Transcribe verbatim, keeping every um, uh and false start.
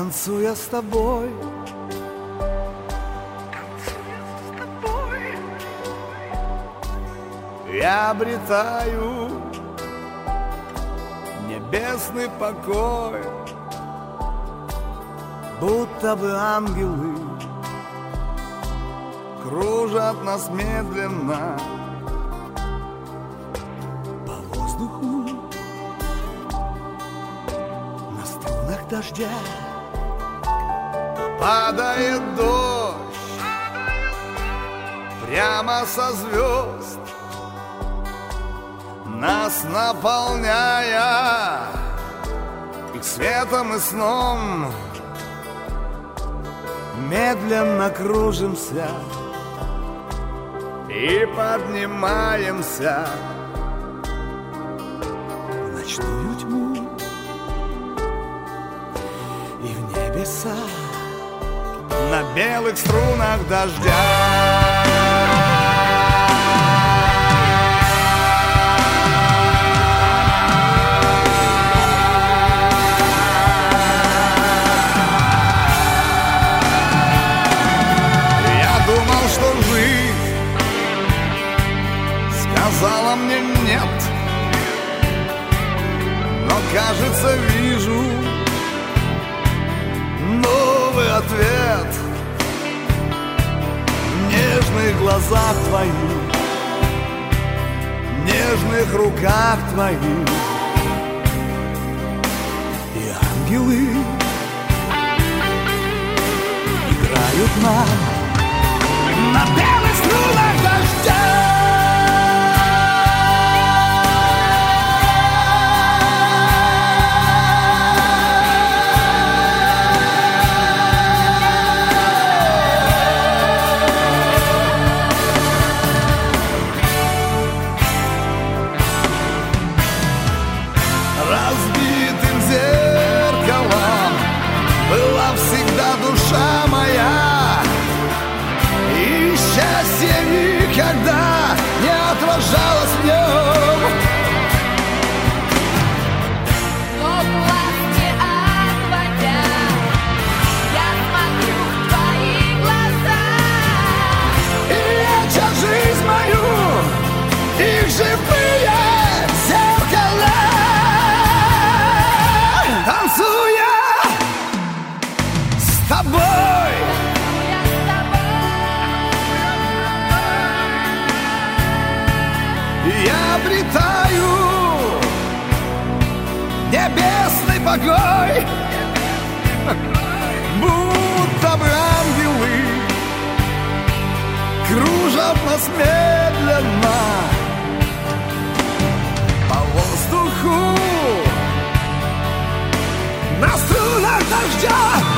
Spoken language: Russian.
Танцуя с тобой, я обретаю небесный покой, будто бы ангелы кружат нас медленно по воздуху на струнах дождя. Падает дождь прямо со звезд, нас наполняя их светом и сном. Медленно кружимся и поднимаемся в ночную тьму и в небеса на белых струнах дождя. Сказала мне нет, но кажется вижу новый ответ в нежных глазах твоих, в нежных руках твоих. И ангелы играют нам на белых струнах дождя. Разбитым зеркалом была всегда душа моя, и счастье никогда не отражалось в нем. Но глаз не отводя, я смотрю в твои глаза, И леча жизнь мою, их живые зеркала. Танцуя с тобой, я с тобой. я обретаю небесный покой, будто бы ангелы кружат нас медленно по воздуху на струнах дождя.